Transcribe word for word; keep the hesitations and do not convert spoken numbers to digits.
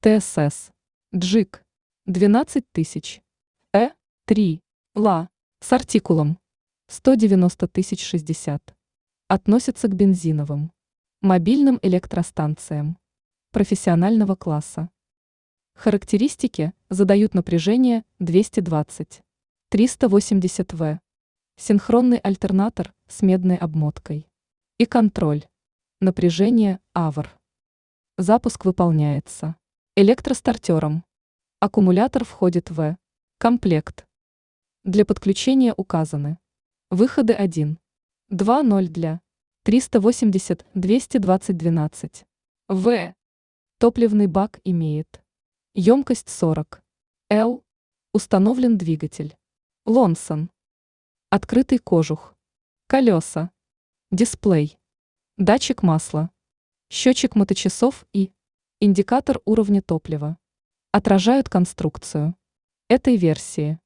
ТСС. Джик. двенадцать тысяч. Э. три. Ла. С артикулом. сто девяносто тысяч шестьдесят. Относится к бензиновым. Мобильным электростанциям. Профессионального класса. Характеристики задают напряжение двести двадцать. триста восемьдесят ватт. Синхронный альтернатор с медной обмоткой. И контроль. Напряжение АВР. Запуск выполняется электростартером. Аккумулятор входит в комплект. Для подключения указаны выходы один, два, ноль для триста восемьдесят, двести двадцать, двенадцать. В. Топливный бак имеет емкость сорок. Л. Установлен двигатель. Лонсон. Открытый кожух. Колеса. Дисплей. Датчик масла. Счетчик моточасов и индикатор уровня топлива. Отражают конструкцию этой версии.